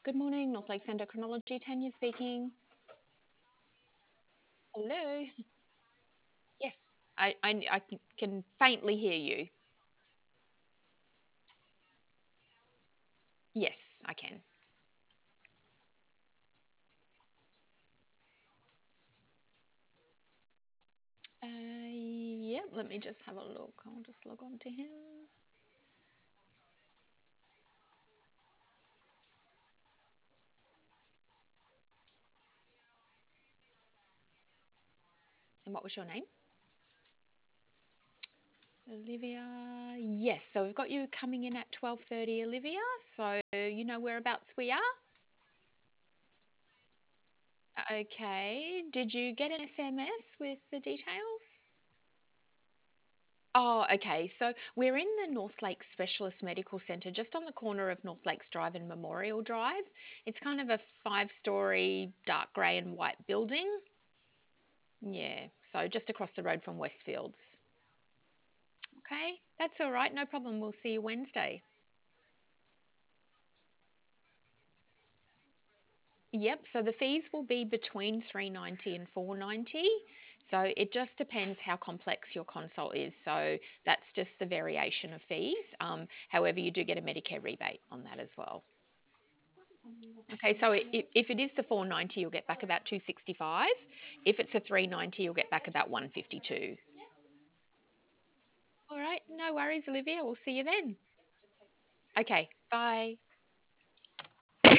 Good morning, North Lakes Endocrinology. Tanya speaking. Hello. Yes, I can faintly hear you. Yes, I can. Yeah, let me just have a look. I'll just log on to him. And what was your name? Olivia. Yes, so we've got you coming in at 12:30, Olivia. So you know whereabouts we are? Okay. Did you get an SMS with the details? Oh, okay. So we're in the North Lakes Specialist Medical Centre, just on the corner of North Lakes Drive and Memorial Drive. It's kind of a five-story dark grey and white building. Yeah, so just across the road from Westfields. Okay, that's all right. No problem. We'll see you Wednesday. Yep, so the fees will be between 390 and 490. So it just depends how complex your consult is. So that's just the variation of fees. However, you do get a Medicare rebate on that as well. Okay, so if it is the 490, you'll get back about 265. If it's a 390, you'll get back about 152. All right, no worries, Olivia. We'll see you then. Okay, bye.